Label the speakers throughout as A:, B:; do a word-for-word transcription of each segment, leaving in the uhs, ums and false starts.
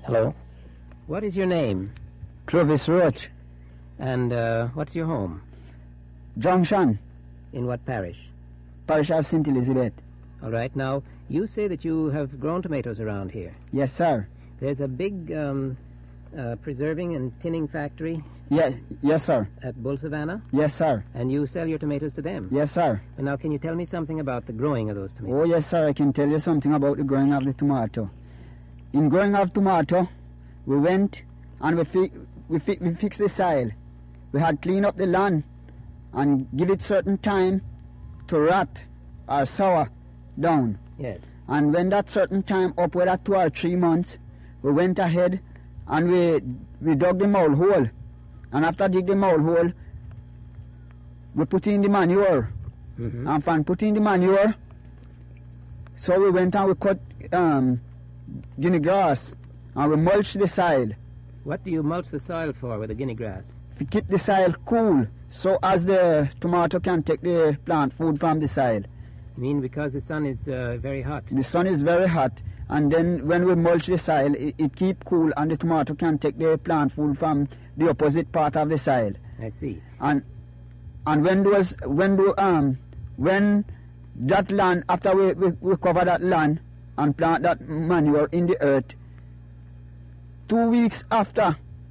A: Hello?
B: What is your name?
C: Clovis Roach.
B: And uh, what's your home?
C: Junction.
B: In what parish?
C: Parish of Saint Elizabeth.
B: All right. Now, you say that you have grown tomatoes around here.
C: Yes, sir.
B: There's a big um, uh, preserving and tinning factory
C: Yeah, yes, sir.
B: at Bull Savannah,
C: Yes, sir.
B: and you sell your tomatoes to them.
C: Yes, sir.
B: And now, can you tell me something about the growing of those tomatoes?
C: Oh, yes, sir. I can tell you something about the growing of the tomato. In growing of tomato, we went and we, fi- we, fi- we fixed the soil. We had cleaned up the land and give it certain time to rot or sour down.
B: Yes.
C: And when that certain time, upward at two or three months, we went ahead and we we dug the mole hole. And after dig the mole hole, we put in the manure.
B: Mm-hmm.
C: And from putting the manure, so we went and we cut um, guinea grass and we mulched the soil
B: What do you mulch the soil for with the guinea grass?
C: to keep the soil cool, so as the tomato can take the plant food from the soil.
B: You mean because the sun is uh, very hot?
C: The sun is very hot, and then when we mulch the soil, it, it keep cool, and the tomato can take the plant food from the opposite part of the soil.
B: I see.
C: And and when those when do um when that land, after we, we, we cover that land and plant that manure in the earth, two weeks after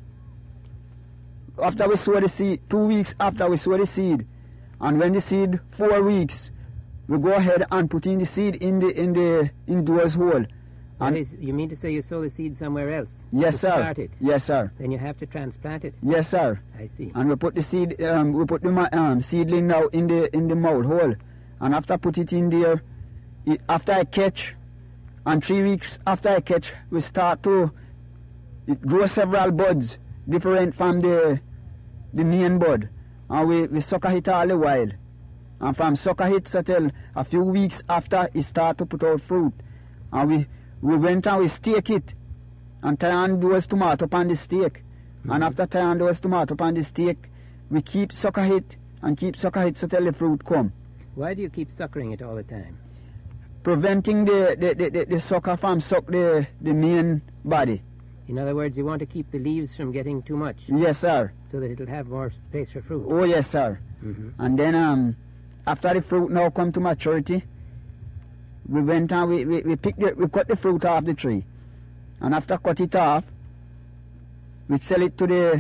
C: after we sow the seed, two weeks after we sow the seed, and when the seed four weeks, we go ahead and put in the seed in the in the indoors hole.
B: That
C: And
B: is, you mean to say you sow the seed somewhere else?
C: yes,
B: to
C: sir.
B: Start it.
C: Yes, sir.
B: Then you have to transplant it.
C: Yes, sir.
B: I see.
C: And we put the seed, um, we put the ma- um, seedling now in the in the mold hole, and after put it in there, it, after I catch, and three weeks after I catch, we start to it grow several buds, different from the the main bud, and we we sucker it all the while, and from sucker it so till a few weeks after it start to put out fruit, and we we went and we stake it, and tie on those tomato upon the stake.
B: Mm-hmm.
C: And after tying those tomato upon the stake, we keep sucker it and keep sucker it so till the fruit come,
B: Why do you keep suckering it all the time?
C: preventing the the, the, the, the sucker from suck the, the main body.
B: In other words, you want to keep the leaves from getting too much
C: Yes, sir.
B: so that it'll have more space for fruit.
C: Oh, yes, sir.
B: Mm-hmm.
C: And then um, after the fruit now come to maturity, we went and we, we, we picked the, we cut the fruit off the tree. And after cut it off, we sell it to the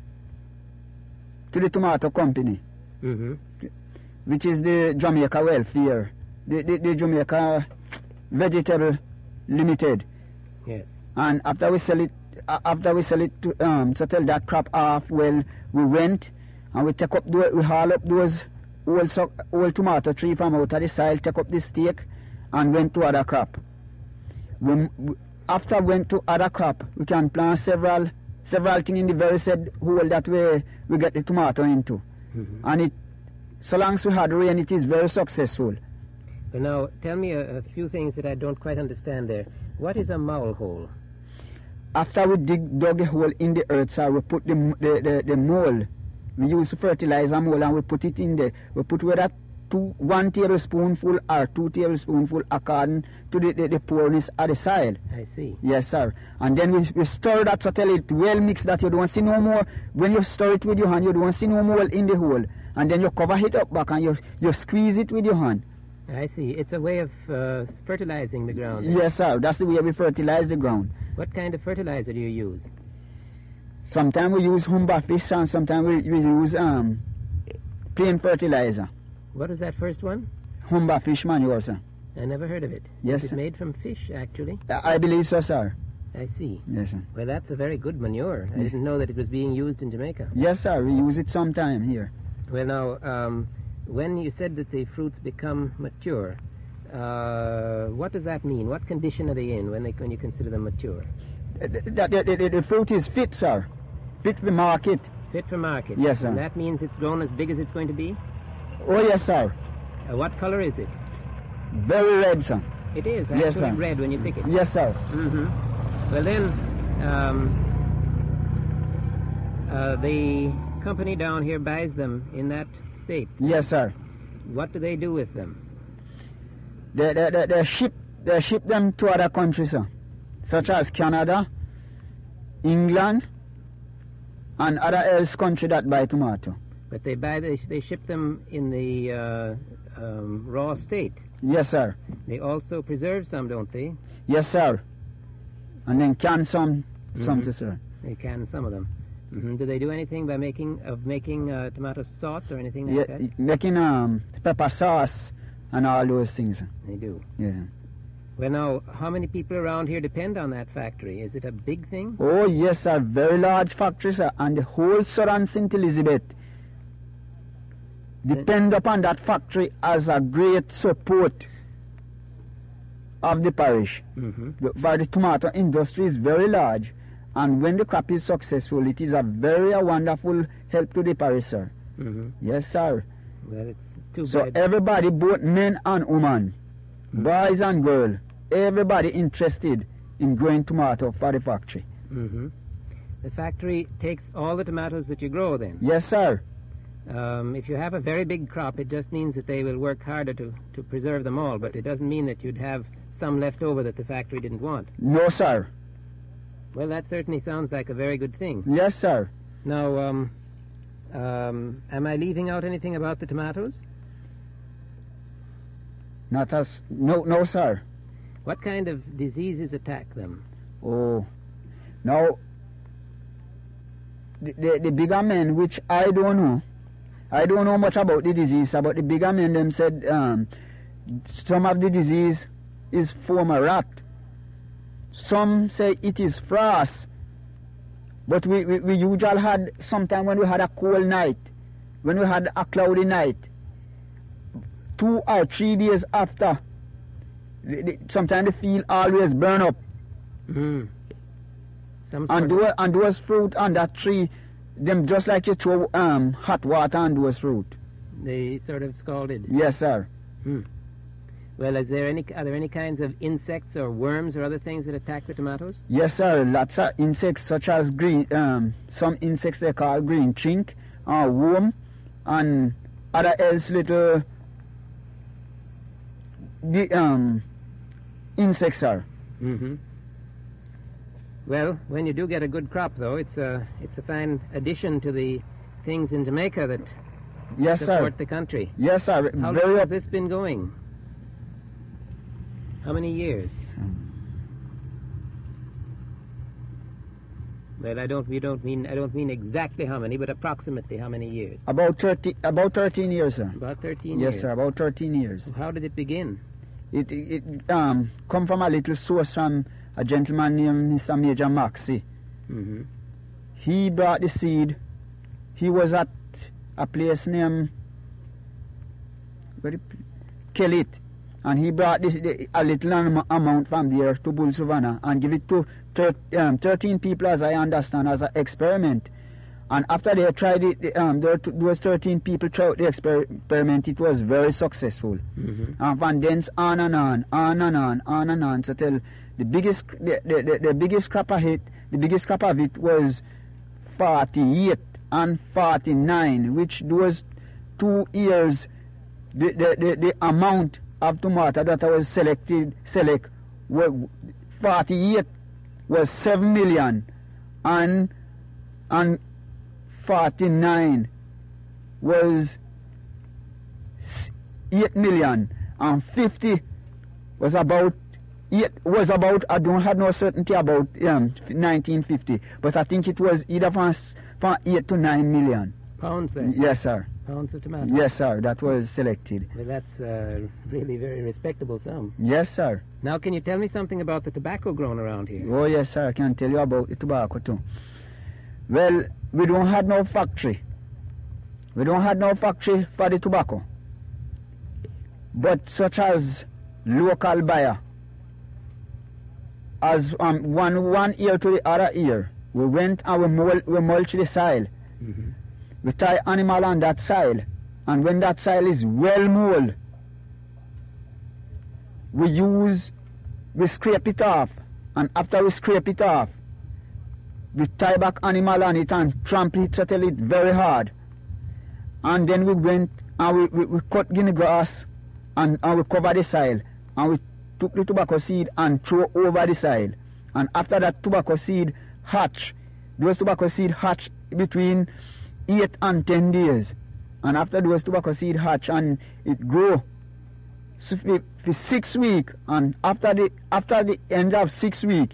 C: to the tomato company,
B: Mm-hmm.
C: which is the Jamaica Welfare, the, the, the Jamaica Vegetable Limited.
B: Yes.
C: And after we sell it, uh, after we sell it to um, to tell that crop off, well, we went and we take up, the, we haul up those old so, old tomato tree from out of the soil, take up the stake, and went to other crop. We, we, after went to other crop, we can plant several several things in the very said hole that we we get the tomato into,
B: Mm-hmm.
C: and it, so long as we had rain, it is very successful.
B: Well, now, tell me a, a few things that I don't quite understand there. What is a mole hole?
C: After we dig dug the hole in the earth, sir, we put the the, the, the mold. We use fertilizer mold and we put it in there. We put whether two one tablespoonful or two tablespoonful according to the, the, the poorness of the soil.
B: I see.
C: Yes, sir. And then we, we stir that so till it well mixed that you don't see no more. When you stir it with your hand, you don't see no more in the hole. And then you cover it up back and you you squeeze it with your hand.
B: I see. It's a way of uh, fertilizing the ground.
C: Yes, sir. That's the way we fertilize the ground.
B: What kind of fertilizer do you use?
C: Sometimes we use humba fish and sometimes we, we use um plain fertilizer.
B: What is that first one?
C: Humba fish manure, sir.
B: I never heard of it.
C: Yes,
B: It's
C: sir.
B: made from fish, actually.
C: I I believe so, sir.
B: I see.
C: Yes, sir.
B: Well, that's a very good manure. I
C: Yeah.
B: didn't know that it was being used in Jamaica.
C: Yes, sir. We use it sometime here.
B: Well, now, um, when you said that the fruits become mature, uh, what does that mean? What condition are they in when they when you consider them mature?
C: The, the, the, the, the fruit is fit, sir. Fit for market.
B: Fit for market.
C: Yes, sir.
B: And that means it's grown as big as it's going to be?
C: Oh, yes, sir.
B: Uh, what color is it?
C: Very red, sir.
B: It is actually
C: Yes, sir.
B: red when you pick it.
C: Yes, sir.
B: Mm-hmm. Well, then, um, uh, the company down here buys them in that state.
C: Yes, sir.
B: What do they do with them?
C: They, they, they, they ship they ship them to other countries, sir, such as Canada, England, and other else country that buy tomato.
B: But they buy they, they ship them in the uh, um, raw state.
C: Yes, sir.
B: They also preserve some, don't they?
C: Yes, sir. And then can some, some
B: Mhm.
C: to sir.
B: They can some of them. hmm Do they do anything by making of making uh, tomato sauce or anything like
C: Yeah,
B: that?
C: making um pepper sauce and all those things.
B: They do.
C: Yeah.
B: Well, now, how many people around here depend on that factory? Is it a big thing?
C: Oh yes, sir. Very large factory, sir, and the whole southern Saint Elizabeth depend upon that factory as a great support of the parish.
B: Mm-hmm.
C: The, but the tomato industry is very large, and when the crop is successful, it is a very a wonderful help to the parish, sir.
B: Mm-hmm.
C: Yes, sir.
B: Well, it's too
C: So
B: bad.
C: everybody, both men and women,
B: Mhm.
C: boys and girls, everybody interested in growing tomato for the factory.
B: Mm-hmm. The factory takes all the tomatoes that you grow then.
C: Yes, sir.
B: Um, if you have a very big crop, it just means that they will work harder to, to preserve them all, but it doesn't mean that you'd have some left over that the factory didn't want.
C: No, sir.
B: Well, that certainly sounds like a very good thing.
C: Yes, sir.
B: Now, um, um, am I leaving out anything about the tomatoes?
C: Not as no, no, sir.
B: What kind of diseases attack them?
C: Oh, now the, the the bigger men, which I don't know, I don't know much about the disease, but the bigger men them said um, some of the disease is from a rat. Some say it is frost. But we, we, we usually had, sometime when we had a cold night, when we had a cloudy night, two or three days after, the, the, sometimes the field always burn up.
B: Mm. Some
C: And
B: sort of-
C: those, and those fruit on that tree, them just like you throw um, hot water on those fruit.
B: they sort of scalded.
C: Yes, sir.
B: Well, is there any are there any kinds of insects or worms or other things that attack the tomatoes?
C: Yes, sir. Lots of insects such as green, um, some insects they call green chink, or worm, and other else little the um insects, sir.
B: Mm-hmm. Well, when you do get a good crop, though, it's a it's a fine addition to the things in Jamaica that
C: Yes, sir.
B: support the country.
C: Yes, sir.
B: How
C: Very
B: long has
C: up.
B: this been going? How many years? Well, I don't. We don't mean. I don't mean exactly how many, but approximately how many years?
C: About thirty, about thirteen years, sir.
B: About thirteen
C: Yes,
B: years.
C: sir. About thirteen years.
B: How did it begin?
C: It it, it um come from a little source from a gentleman named Mister Major Maxey.
B: Mm-hmm.
C: He brought the seed. He was at a place named where the p- Kellit, and he brought this the, a little am- amount from there to Bull Savannah and give it to thir- um, thirteen people, as I understand, as an experiment. And after they tried it, the, um, there t- those thirteen people tried the exper- experiment. It was very successful.
B: Mm-hmm.
C: And from thence on and on, on and on, on and on. So till the biggest, the, the, the, the biggest crop of it, the biggest crop of it was forty-eight and forty-nine, which those two years, the, the, the, the amount of tomato that I was selected, select, were forty-eight was seven million, and, and forty-nine was eight million, and fifty was about eight was about I don't have no certainty about um nineteen fifty, but I think it was either from s- from eight to nine million.
B: Pounds then?
C: Yes, sir.
B: Pounds of tomatoes?
C: Yes, sir. That was selected.
B: Well, that's uh, really very respectable sum.
C: Yes, sir.
B: Now, can you tell me something about the tobacco grown around here?
C: Oh, yes, sir. I can tell you about the tobacco too. Well, we don't have no factory. We don't have no factory for the tobacco. But such as local buyer, as um, one one ear to the other ear, we went and we, mul- we mulch the soil.
B: Mm-hmm.
C: We tie animal on that soil, and when that soil is well mold, we use, we scrape it off, and after we scrape it off, we tie back animal on it and trample it, settle it very hard. And then we went and we, we, we cut guinea grass and, and we cover the soil, and we took the tobacco seed and throw over the soil. And after that tobacco seed hatch. Those tobacco seed hatch between eight and ten days. And after those tobacco seed hatch and it grow so for, for six weeks, and after the after the end of six weeks,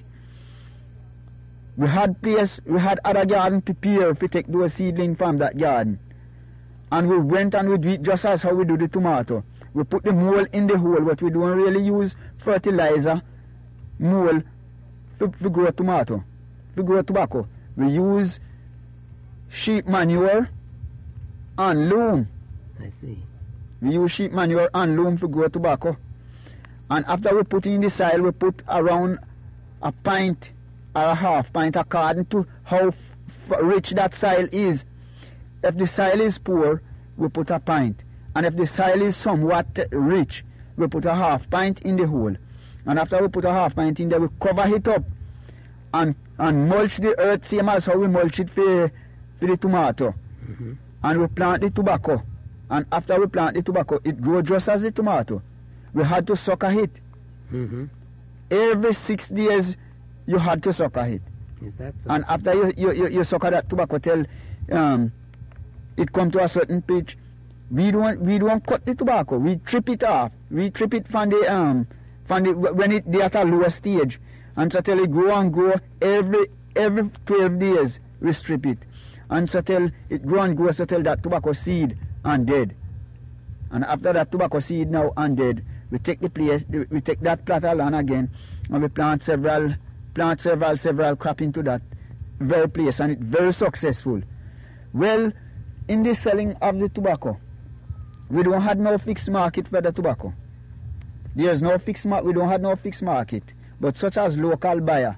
C: we had place we had other garden prepared to take those seedling from that garden. And we went and we do it just as how we do the tomato. We put the mold in the hole, but we don't really use fertilizer mold to, to grow tomato, to grow tobacco. We use sheep manure and loam.
B: I see.
C: We use sheep manure and loam to grow tobacco. And after we put in the soil, we put around a pint or a half pint according to how f- rich that soil is. If the soil is poor, we put a pint. And if the soil is somewhat rich, we put a half pint in the hole. And after we put a half pint in there, we cover it up and, and mulch the earth, same as how we mulch it for, for the tomato.
B: Mm-hmm.
C: And we plant the tobacco. And after we plant the tobacco, it grows just as the tomato. We had to sucker it.
B: Mm-hmm.
C: Every six days, you had to sucker it.
B: Is that so?
C: And after you, you, you, you sucker that tobacco till um, it come to a certain pitch, we don't we don't cut the tobacco. We trip it off. We trip it from the um from the when it they at a lower stage, and so till it grow and grow every every twelve days we strip it, and so till it grow and grow so till that tobacco seed and dead. And after that tobacco seed now and dead, we take the place we take that plot of land again, and we plant several plant several several crop into that very place, and it's very successful. Well, in the selling of the tobacco, we don't have no fixed market for the tobacco. There's no fixed market. We don't have no fixed market. But such as local buyer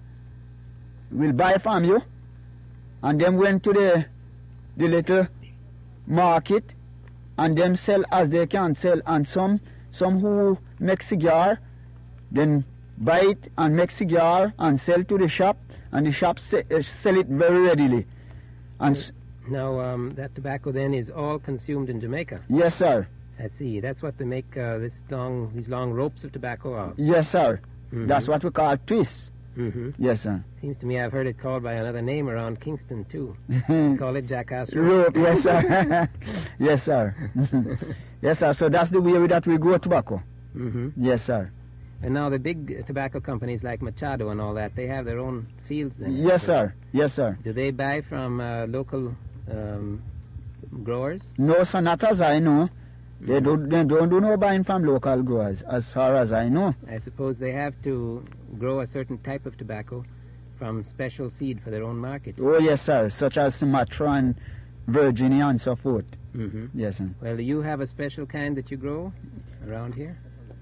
C: will buy from you, and then went to the the little market, and them sell as they can sell. And some some who make cigar, then buy it and make cigar and sell to the shop, and the shop se- uh, sell it very readily. And s-
B: Now, um, that tobacco then is all consumed in Jamaica.
C: yes, sir.
B: I see. That's what they make uh, this long, these long ropes of tobacco of.
C: Yes, sir.
B: Mhm.
C: That's what we call twist.
B: Mm-hmm.
C: Yes, sir.
B: Seems to me I've heard it called by another name around Kingston too. Call it jackass
C: Rope,
B: rope.
C: yes, sir. Yes, sir. Yes, sir. So that's the way that we grow tobacco.
B: Mm-hmm.
C: Yes, sir.
B: And now the big tobacco companies like Machado and all that, they have their own fields then.
C: Yes, sir. Yes, sir.
B: Do they buy from uh, local um, growers?
C: No, sir, not as I know. They don't, they don't do no buying from local growers, as far as I know.
B: I suppose they have to grow a certain type of tobacco from special seed for their own market.
C: Oh, yes, sir. Such as Sumatra and Virginia and so forth.
B: Mm-hmm.
C: Yes, sir.
B: Well, do you have a special kind that you grow around here?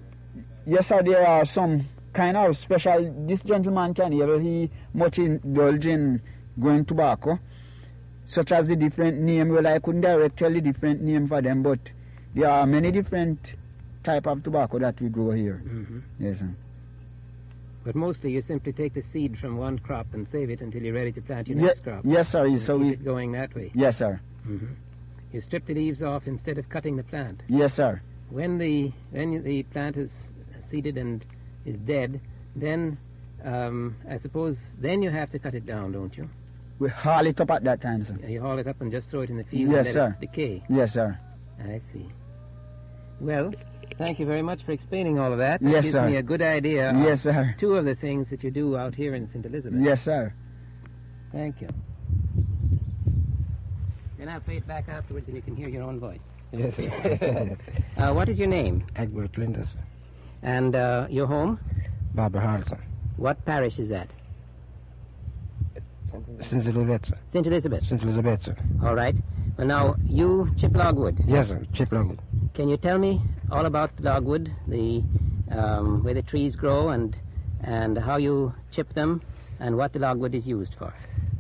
C: Yes, sir. There are some kind of special. This gentleman can hear he much indulge in growing tobacco, such as the different name. Well, I couldn't direct tell the different name for them, but there are many different type of tobacco that we grow here.
B: Mm-hmm.
C: Yes, sir.
B: But mostly you simply take the seed from one crop and save it until you're ready to plant your
C: Ye-
B: next crop.
C: yes, sir.
B: You
C: So
B: keep
C: we.
B: it going that way.
C: Yes, sir.
B: Mm-hmm. You strip the leaves off instead of cutting the plant.
C: Yes, sir.
B: When the when the plant is seeded and is dead, then um, I suppose then you have to cut it down, don't you?
C: We haul it up at that time, sir.
B: You haul it up and just throw it in the field
C: Yes,
B: and let
C: sir.
B: it decay.
C: Yes, sir.
B: I see. Well, thank you very much for explaining all of that. It
C: Yes,
B: gives
C: sir.
B: me a good idea
C: Yes,
B: of
C: sir.
B: two of the things that you do out here in Saint Elizabeth.
C: Yes, sir.
B: Thank you. And I'll play it back afterwards and you can hear your own voice.
A: Yes.
B: Uh, what is your name?
A: Egbert Linders.
B: And uh, your home?
A: Barbara Harrison.
B: What parish is that?
A: Saint Elizabeth. sir.
B: Saint Elizabeth.
A: Saint Elizabeth. sir.
B: All right. Well, now, you chip logwood.
A: Yes, sir. Chip Longwood.
B: Can you tell me all about logwood, the um, where the trees grow and and how you chip them and what the logwood is used for?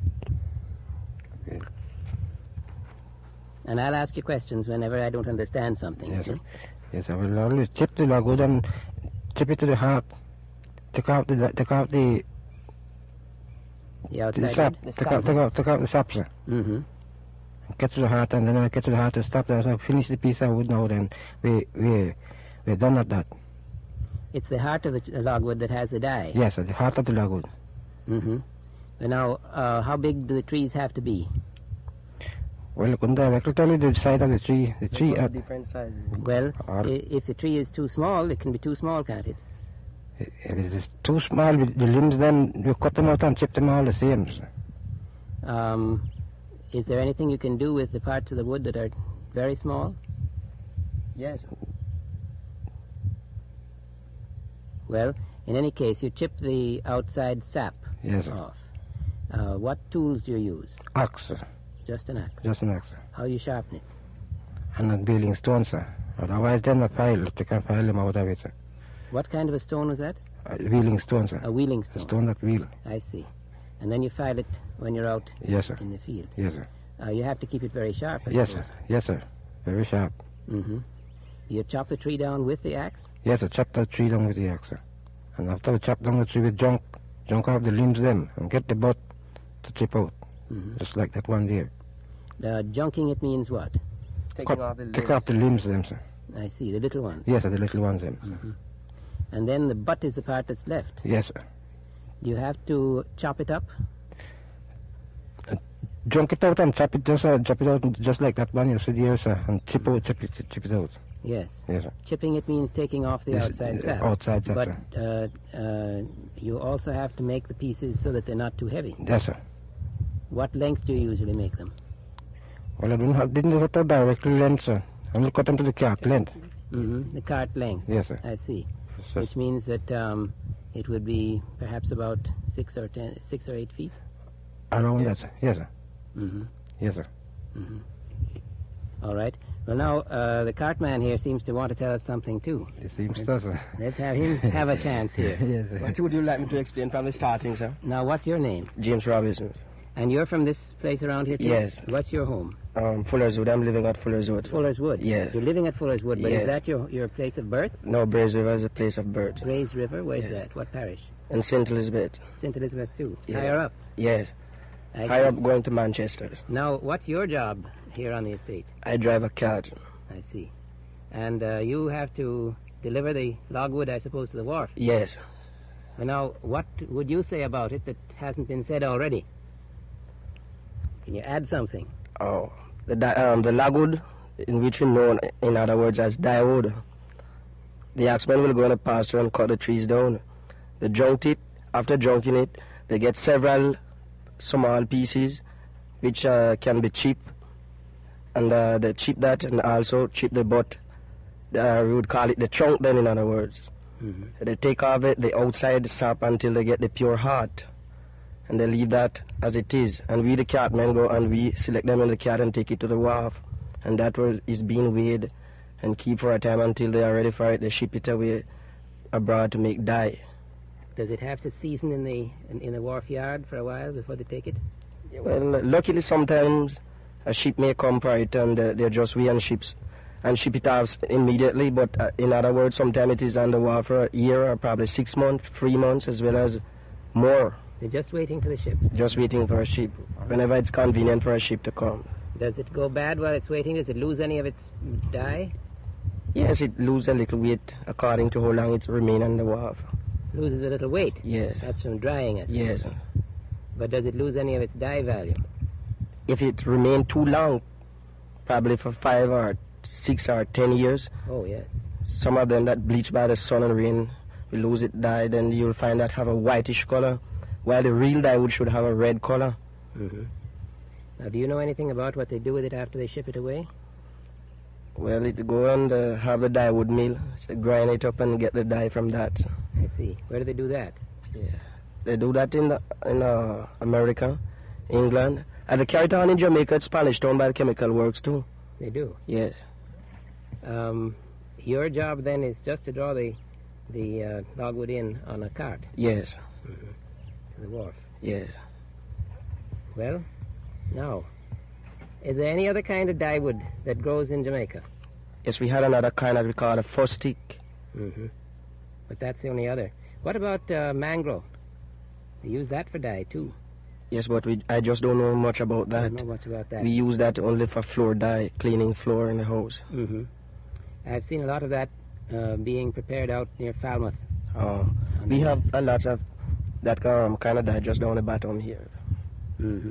A: Okay.
B: And I'll ask you questions whenever I don't understand something.
A: Yes,
B: see?
A: sir. Yes, sir. We'll always chip the logwood and chip it to the heart. Take out the take out the,
B: The
A: the
B: outside.
A: sap. Take out, take out take out the sap, sir.
B: Mm-hmm.
A: Get to the heart, and then when I get to the heart to stop there, so finish the piece of wood now. Then we we we're done at that.
B: It's the heart of the ch- logwood that has the dye.
A: Yes, sir. The heart of the logwood.
B: Mm-hmm. And now, uh, how big do the trees have to be?
A: Well, you couldn't directly tell you the size of the tree. The tree
D: They've got
A: at,
D: different sizes.
B: Well,
A: Or-
B: i- if the tree is too small, it can be too small, can't it?
A: if it is too small, the limbs then you cut them out and chip them all the same. Sir.
B: Um, is there anything you can do with the parts of the wood that are very small?
D: Yes.
B: Well, in any case, you chip the outside sap
A: Yes, sir.
B: off. Uh, what tools do you use?
A: Axe, sir.
B: Just an axe.
A: Just an axe, sir.
B: How you sharpen it?
A: And a bealing stone, sir. Otherwise, then a pile. They can pile them out of it, sir.
B: What kind of a stone was that?
A: A wheeling stone, sir.
B: A wheeling
A: A
B: stone.
A: stone that wheel.
B: I see. And then you file it when you're out
A: Yes, sir.
B: in the field.
A: Yes, sir.
B: Uh, you have to keep it very sharp, I
A: Yes, sir. Yes, sir. Very sharp.
B: Mm-hmm. You chop the tree down with the axe?
A: Yes, sir. Chop that tree down with the axe, sir. And after we chop down the tree with junk, junk off the limbs them, and get the butt to chip out,
B: Mm-hmm.
A: just like that one there.
B: Uh, junking it means what?
D: Taking
A: Cut-
D: off the
A: Take
D: limbs.
A: off the limbs them, sir.
B: I see, the little ones.
A: Yes, sir. The little ones them.
B: Mm-hmm. And then the butt is the part that's left.
A: Yes, sir.
B: Do you have to chop it up?
A: Junk it out and chop it just, uh, chop it out just like that one you see there, sir, and chip out, chip it, chip it out.
B: Yes.
A: Yes, sir.
B: Chipping it means taking off the
A: Yes,
B: outside
A: uh,
B: sap.
A: outside sap,
B: But uh, uh, you also have to make the pieces so that they're not too heavy.
A: Yes, sir.
B: What length do you usually make them?
A: Well, I didn't have, didn't cut out directly length, sir. I only cut them to the cart length.
B: Mm-hmm. The cart length.
A: Yes, sir.
B: I see.
A: So,
B: Which means that um, it would be perhaps about six or ten, six or eight feet.
A: around that, sir. Yes, sir.
B: Mm-hmm.
A: Yes, sir.
B: Mm-hmm. All right. Well, now uh, the cartman here seems to want to tell us something too.
A: It seems so, sir.
B: Let's have him have a chance here.
A: Yes, sir.
D: What would you like me to explain from the starting, sir?
B: Now, what's your name?
D: James Robinson.
B: And you're from this place around here too?
D: Yes.
B: What's your home?
D: Um, Fuller's Wood. I'm living at Fuller's Wood.
B: Fuller's Wood.
D: Yes.
B: You're living at Fuller's Wood, but
D: Yes.
B: is that your, your place of birth?
D: No, Braze River is a place of birth.
B: Grays River? Where's
D: Yes.
B: that? What parish?
D: And Saint Elizabeth.
B: Saint Elizabeth too.
D: Yeah.
B: Higher up.
D: Yes.
B: I
D: High
B: see.
D: up going to Manchester.
B: Now, what's your job here on the estate?
D: I drive a cart.
B: I see. And uh, you have to deliver the logwood, I suppose, to the wharf.
D: Yes.
B: Well, now, what would you say about it that hasn't been said already? Can you add something?
D: Oh, the di- um, the logwood, in which we know, in other words, as dyewood. The axemen will go in a pasture and cut the trees down. They junk it. After junking it, they get several small pieces, which uh, can be chip, and uh, they chip that and also chip the butt. Uh, we would call it the trunk then, in other words.
B: Mm-hmm.
D: They take off it, the outside sap until they get the pure heart. And they leave that as it is. And we, the cartmen, go and we select them in the cart and take it to the wharf. And that was, is being weighed and keep for a time until they are ready for it. They ship it away abroad to make dye.
B: Does it have to season in the in, in the wharf yard for a while before they take it?
D: Well, luckily sometimes a ship may come for it and uh, they're just weighing ships and ship it off immediately. But uh, in other words, sometimes it is on the wharf for a year or probably six months, three months, as well as more.
B: They're just waiting for the ship.
D: Just waiting for a ship, whenever it's convenient for a ship to come.
B: Does it go bad while it's waiting? Does it lose any of its dye?
D: Yes, it loses a little weight according to how long it remains on the wharf.
B: Loses a little weight.
D: Yes,
B: That's from drying it.
D: yes.
B: But does it lose any of its dye value?
D: If it remains too long, probably for five or six or ten years,
B: Oh, yes.
D: some of them that bleach by the sun and rain will lose its dye, then you'll find that have a whitish color, while the real dye would should have a red color.
B: Mm-hmm. Now, do you know anything about what they do with it after they ship it away?
D: Well, it go and uh, have the dye wood mill, so grind it up and get the dye from that.
B: I see. Where do they do that?
D: They do that in the, in uh, America, England, and they carry it on in Jamaica at Spanish Town by the chemical works too.
B: They do.
D: Yes.
B: Um, your job then is just to draw the the uh, logwood in on a cart
D: Yes.
B: to the wharf.
D: Yes.
B: Well, now, is there any other kind of dyewood that grows in Jamaica?
D: Yes, we had another kind that we call a fustic.
B: Mm-hmm. But that's the only other. What about uh, mangrove? They use that for dye too.
D: Yes, but we, I just don't know much about
B: I
D: that.
B: don't know much about that.
D: We use that only for floor dye, cleaning floor in the house.
B: Mm-hmm. I've seen a lot of that uh, being prepared out near Falmouth.
D: Uh,
B: on
D: we
B: the-
D: have a lot of that um, kind of died just down the bottom here.
B: Mm-hmm.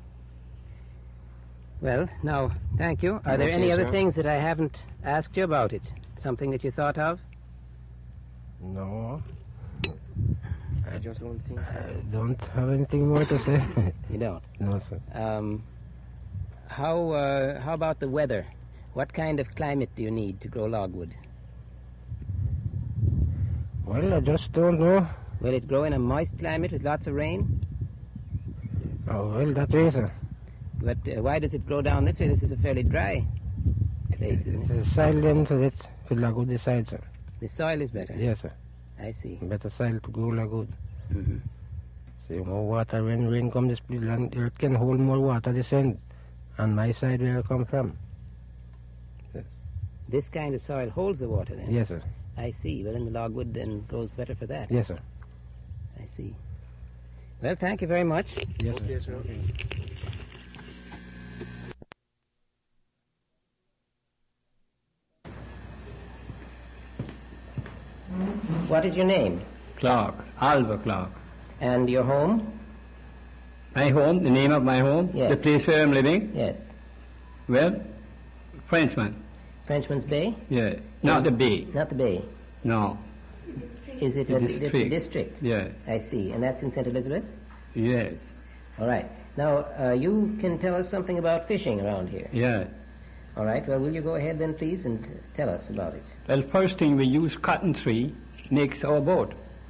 B: Well, now, thank you. Are there
A: Okay,
B: any other
A: sir.
B: things that I haven't asked you about it? Something that you thought of?
A: No,
D: I just don't think
A: I
D: so.
A: don't have anything more to say.
B: You don't.
A: No, sir.
B: Um, how uh, how about the weather? What kind of climate do you need to grow logwood?
A: Well, I just don't know.
B: Will it grow in a moist climate with lots of rain?
A: Oh, well, that way, sir.
B: But uh, why does it grow down this way? This is a fairly dry place, isn't it?
A: The soil then for that, for lagwood the side, sir.
B: The soil is better.
A: Yes, sir.
B: I see.
A: Better soil to grow lagwood.
B: Mm-hmm.
A: See, more water, when rain comes, this place, land, the earth can hold more water this end. On my side where I come from.
B: This kind of soil holds the water then?
A: Yes, sir.
B: I see. Well, then the logwood then grows better for that.
A: Yes, sir.
B: I see. Well, thank you very much.
A: Yes,
D: Okay,
A: sir.
D: sir.
B: What is your name?
E: Clark, Alva Clark.
B: And your home?
E: My home, the name of my home,
B: Yes.
E: the place where I'm living,
B: Yes.
E: well, Frenchman,
B: Frenchman's Bay?
E: yeah, not the bay,
B: Not the Bay.
E: no,
B: Is it
E: The
B: a, it's a
E: district.
B: district?
E: yeah,
B: I see. And that's in Saint Elizabeth?
E: yes,
B: All right. Now, uh, you can tell us something about fishing around here.
E: yeah.
B: All right. Well, will you go ahead then, please, and tell us about it?
E: Well, first thing we use cotton tree makes our boat.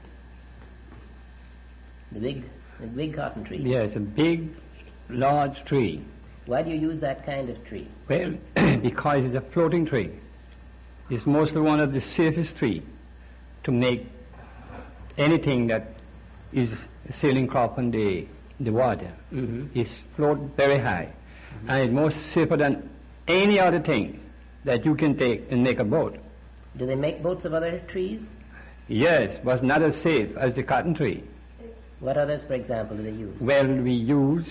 B: The big, the big cotton tree.
E: Yes, a big, large tree.
B: Why do you use that kind of tree?
E: Well, because it's a floating tree. It's mostly one of the safest tree to make anything that is sailing crop on the, the water.
B: Mm-hmm.
E: It's float very high. And it's more safer than any other things that you can take and make a boat.
B: Do they make boats of other trees?
E: Yes, but not as safe as the cotton tree.
B: What others, for example, do they use?
E: Well, we use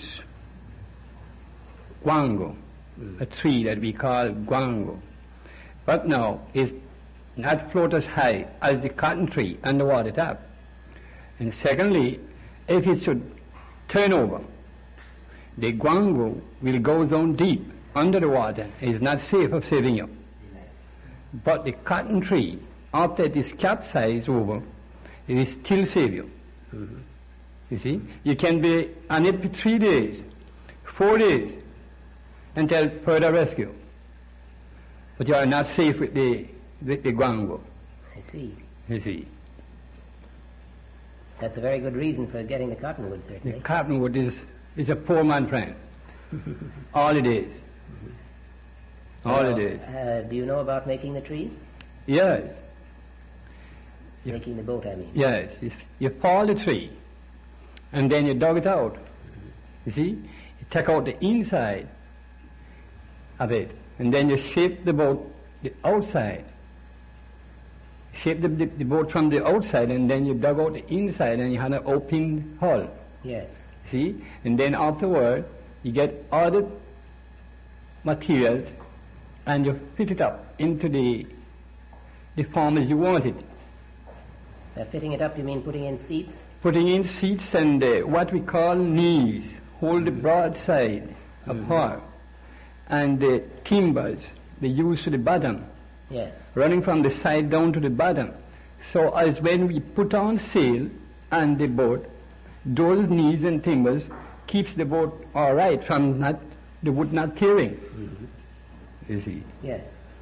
E: guango,
B: Mm.
E: a tree that we call guango. But now, it's not float as high as the cotton tree on the water top. And secondly, if it should turn over, the guango will go down deep under the water. It's not safe of saving you. But the cotton tree, after it is capsized over, it will still save you.
B: Mm-hmm.
E: You see, you can be on it for three days, four days, until further rescue. But you are not safe with the with the guango.
B: I see.
E: You see,
B: That's a very good reason for getting the cottonwood,
E: the
B: certainly.
E: cottonwood is is a poor man friend. All it is. All
B: Now,
E: it is.
B: Uh, do you know about making the tree?
E: Yes, Yeah.
B: Making the boat, I mean.
E: yes. You, you fall the tree, and then you dug it out. You see, you take out the inside of it, and then you shape the boat the outside. Shape the, the, the boat from the outside, and then you dug out the inside, and you had an open hull.
B: Yes.
E: See, and then afterward you get all the materials, and you fit it up into the the form as you want it.
B: Uh, fitting it up, you mean putting in seats?
E: Putting in seats and uh, what we call knees, hold the broad side apart, and the timbers they use to the bottom,
B: Yes.
E: running from the side down to the bottom. So as when we put on sail on the boat, those knees and timbers keeps the boat all right from not the wood not tearing.
B: Mm-hmm.
E: You see.
B: Yes.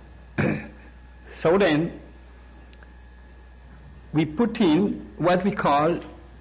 E: So then, we put in what we call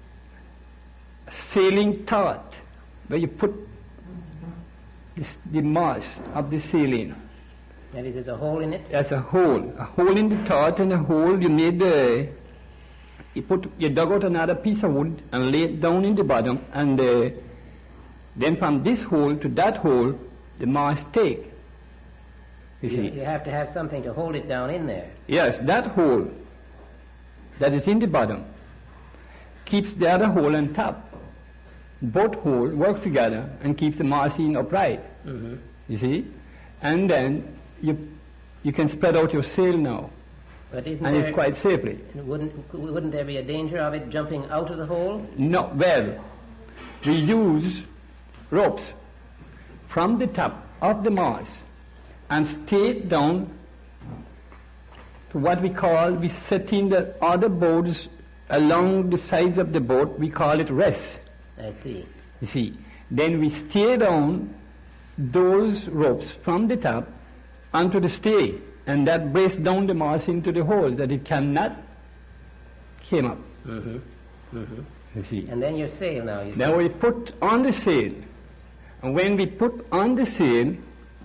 E: sailing thought, where you put this, the mast of the sail in.
B: That is, there's a hole in it?
E: As a hole, a hole in the thought, and a hole you made the, you put, you dug out another piece of wood and lay it down in the bottom, and uh, then from this hole to that hole, the mast take. You
B: You,
E: see.
B: you have to have something to hold it down in there.
E: Yes, that hole that is in the bottom keeps the other hole on top. Both holes work together and keeps the machine upright.
B: Mm-hmm.
E: You see? And then you you can spread out your sail now.
B: But isn't
E: and
B: there,
E: it's quite safely.
B: Wouldn't, wouldn't there be a danger of it jumping out of the hole?
E: No, well, we use ropes from the top of the mast and stay down to what we call, we set in the other boards along the sides of the boat, we call it rest.
B: I see.
E: You see, then we stay down those ropes from the top onto the stay, and that breaks down the mast into the hole that it cannot came up.
B: Mm-hmm. Mm-hmm.
E: You see.
B: And then your sail now, you
E: Now
B: see.
E: we put on the sail, and when we put on the sail,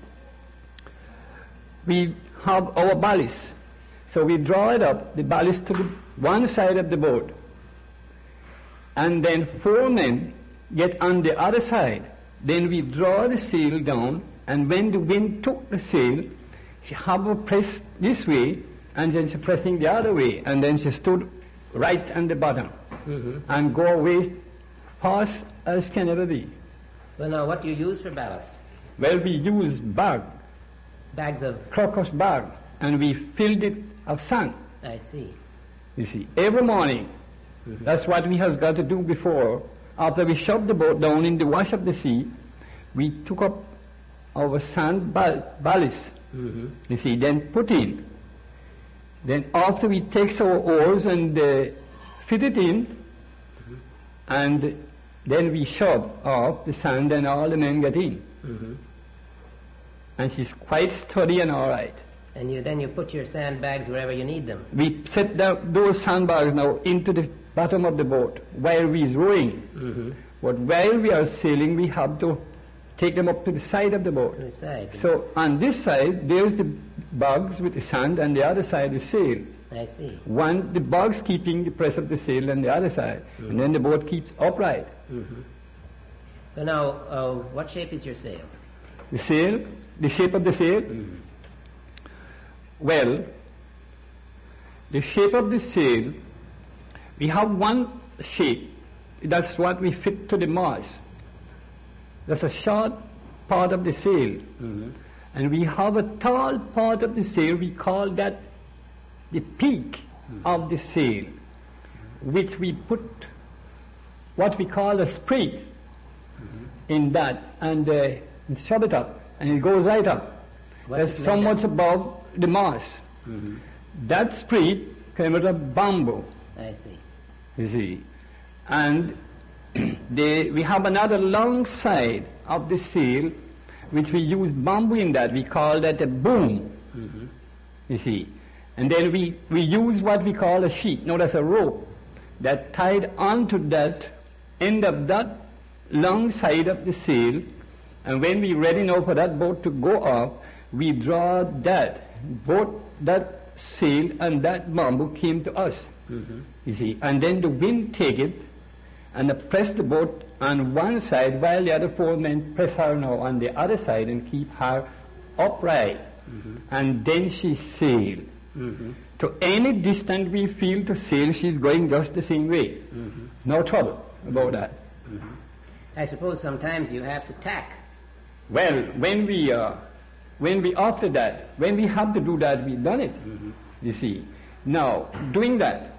E: we have our ballast. So we draw it up, the ballast to the one side of the boat, and then four men get on the other side. Then we draw the sail down, and when the wind took the sail, she have her press this way, and then she pressing the other way, and then she stood right on the bottom,
B: Mm-hmm.
E: and go away fast as can ever be.
B: Well, now, what do you use for ballast?
E: Well, we use bag,
B: Bags of...
E: crocus bag, and we filled it of sand,
B: I see.
E: you see, every morning.
B: Mm-hmm.
E: That's what we have got to do before. After we shoved the boat down in the wash of the sea, we took up our sand ball- ballast,
B: Mm-hmm.
E: you see, then put in. Then after we take our oars and uh, fit it in, and then we shove off the sand and all the men get in.
B: Mm-hmm.
E: And she's quite steady and all right.
B: And you then you put your sandbags wherever you need them.
E: We set down those sandbags now into the bottom of the boat while we is rowing.
B: Mm-hmm.
E: But while we are sailing, we have to take them up to the side of the boat.
B: To the side.
E: So on this side, there's the bugs with the sand, and the other side is sail.
B: I see.
E: One, the bugs keeping the press of the sail on the other side, and then the boat keeps upright.
B: Mm-hmm. So now, uh, what shape is your sail?
E: The sail, the shape of the sail,
B: Mm-hmm.
E: well, the shape of the sail, we have one shape. That's what we fit to the mast. That's a short part of the sail.
B: Mm-hmm.
E: And we have a tall part of the sail, we call that the peak of the sail, which we put what we call a sprit in that, and uh, shove it up, and it goes right up.
B: What
E: That's
B: is made
E: so
B: of?
E: much above the mast.
B: Mm-hmm.
E: That sprit came out of bamboo,
B: I see.
E: you see. And they, we have another long side of the sail, which we use bamboo in that. We call that a boom,
B: Mm-hmm.
E: you see. And then we, we use what we call a sheet. Now that's a rope that tied onto that end of that long side of the sail. And when we're ready now for that boat to go off, we draw that, both that sail and that bamboo came to us,
B: Mm-hmm.
E: you see. And then the wind take it and press the boat on one side while the other four men press her now on the other side and keep her upright.
B: Mm-hmm.
E: And then she sail.
B: Mm-hmm.
E: To any distance we feel to sail, she's going just the same way.
B: Mm-hmm.
E: No trouble about that.
B: Mm-hmm. I suppose sometimes you have to tack.
E: Well, when we, uh, when we after that, when we have to do that, we've done it.
B: Mm-hmm.
E: You see. Now, doing that,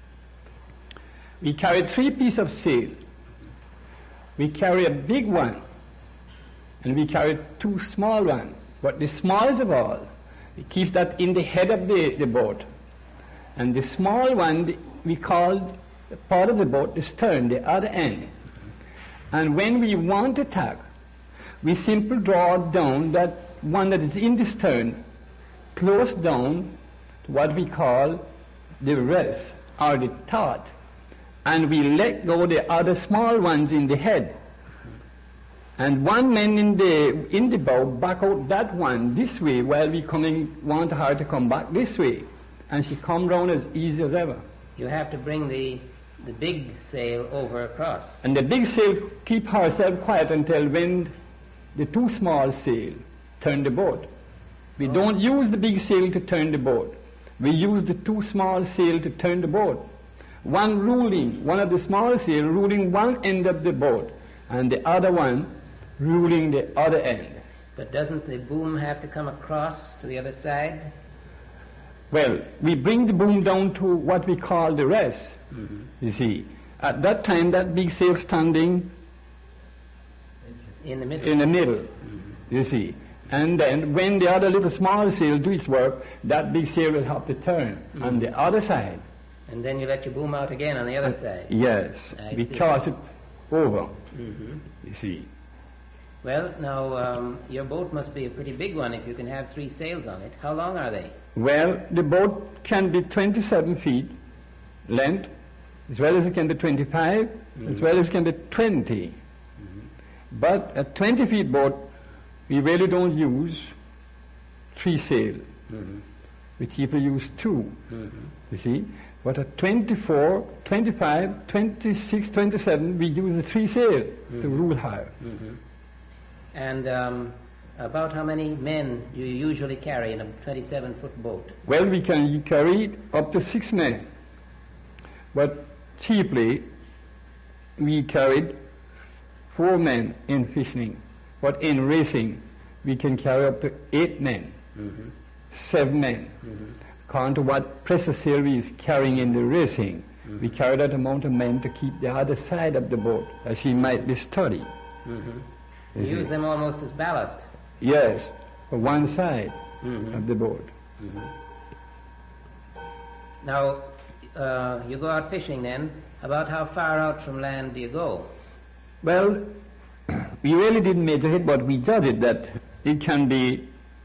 E: we carry three pieces of sail. We carry a big one, and we carry two small ones. But the smallest of all, we keep that in the head of the, the boat. And the small one, the, we call the part of the boat the stern, the other end. And when we want to tack, we simply draw down that one that is in the stern, close down to what we call the rest, or the taut. And we let go the other small ones in the head. And one man in the in the bow back out that one this way while we coming want her to come back this way. And she come round as easy as ever.
B: You have to bring the the big sail over across.
E: And the big sail keep herself quiet until when the two small sail turn the boat. We
B: Oh.
E: don't use the big sail to turn the boat. We use the two small sail to turn the boat. One ruling, one of the small sail ruling one end of the boat, and the other one ruling the other end.
B: But doesn't the boom have to come across to the other side?
E: Well, we bring the boom down to what we call the rest,
B: Mm-hmm.
E: you see. At that time, that big sail standing
B: In the middle.
E: in the middle,
B: Mm-hmm.
E: you see. And then when the other little small sail do its work, that big sail will have to turn
B: Mm-hmm.
E: on the other side.
B: And then you let your boom out again on the other side.
E: Yes,
B: I
E: we
B: see.
E: cross it over,
B: Mm-hmm.
E: you see.
B: Well, now, um, your boat must be a pretty big one if you can have three sails on it. How long are they?
E: Well, the boat can be twenty-seven feet length, as well as it can be twenty-five, as well as it can be twenty. But a twenty feet boat, we really don't use three sail.
B: Mm-hmm.
E: We people use two,
B: Mm-hmm.
E: you see. But at twenty-four, twenty-five, twenty-six, twenty-seven, we use the three sail to rule her.
B: Mm-hmm. And um, about how many men do you usually carry in a twenty-seven foot boat?
E: Well, we can carry up to six men. But cheaply, we carried four men in fishing. But in racing, we can carry up to eight men,
B: Mm-hmm.
E: seven men.
B: Mm-hmm.
E: According to what Professor Sylvie is carrying in the racing, we carry that amount of men to keep the other side of the boat, as she might be sturdy.
B: Mm-hmm.
E: You
B: You use
E: see.
B: them almost as ballast.
E: Yes, for one side
B: Mm-hmm.
E: of the boat.
B: Now, uh, you go out fishing then. About how far out from land do you go?
E: Well, we really didn't measure it, but we judged it that it can be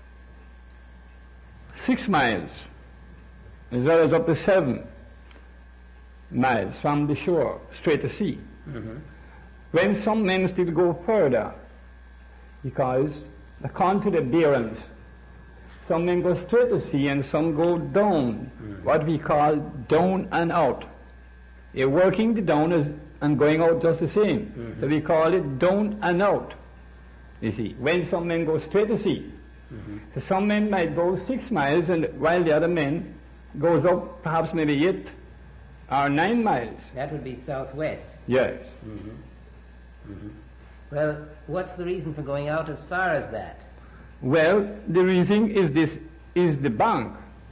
E: six miles, as well as up to seven miles from the shore, straight to sea.
B: Mm-hmm.
E: When some men still go further, because according to the bearings, some men go straight to sea and some go down, what we call down and out. They're working the down as, and going out just the same.
B: Mm-hmm.
E: So we call it down and out, you see. When some men go straight to sea,
B: Mm-hmm.
E: so some men might go six miles, and while the other men goes up perhaps maybe eight or nine miles.
B: That would be southwest.
E: Yes.
B: Mm-hmm. Mm-hmm. Well, what's the reason for going out as far as that?
E: Well, the reason is this, is the bank.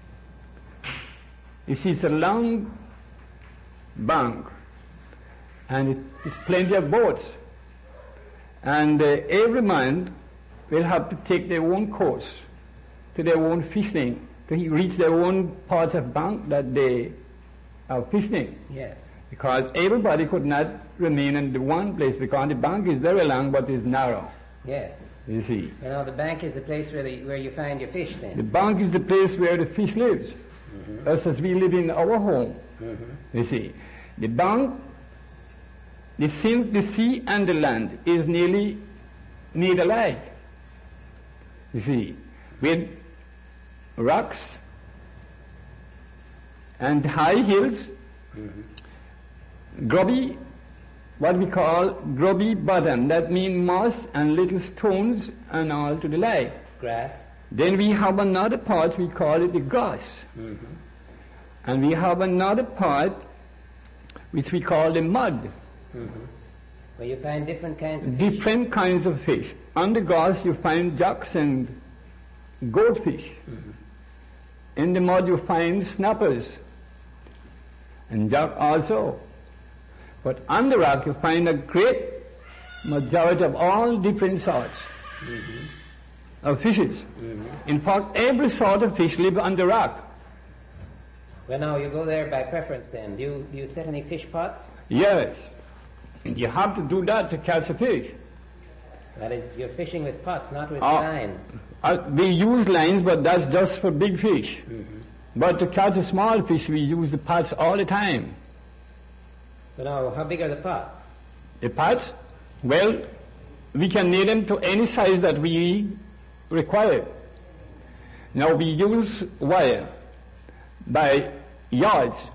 E: You see, it's a long bank, and it, it's plenty of boats. And uh, every man will have to take their own course to their own fishing, to reach their own parts of bank that they are fishing.
B: Yes.
E: Because everybody could not remain in the one place, because the bank is very long but is narrow,
B: Yes.
E: you see.
B: You know, the bank is the place where, the, where you find your fish
E: The
B: then.
E: bank is the place where the fish lives,
B: Mm-hmm.
E: us as we live in our home,
B: Mm-hmm.
E: you see. The bank, the sea, the sea and the land is nearly near alike, you see, with rocks and high hills,
B: Mm-hmm.
E: grubby, what we call grubby bottom, that means moss and little stones and all to the like.
B: Grass.
E: Then we have another part, we call it the grass.
B: Mm-hmm.
E: And we have another part which we call the mud.
B: Mm-hmm. Where you find different kinds of fish.
E: Different kinds of fish. On the grass you find jacks and goldfish.
B: Mm-hmm.
E: In the mud you find snappers and jack also. But on the rock you find a great majority of all different sorts
B: Mm-hmm.
E: of fishes.
B: Mm-hmm.
E: In fact, every sort of fish live on the rock.
B: Well, now, you go there by preference then. Do you, do you set any fish pots?
E: Yes. You have to do that to catch a fish.
B: That is, you're fishing with pots, not with
E: Ah.
B: lines.
E: Uh, we use lines, but that's just for big fish.
B: Mm-hmm.
E: But to catch a small fish, we use the pots all the time.
B: But now, how big are the pots?
E: The pots, well, we can knit them to any size that we require. Now we use wire by yards.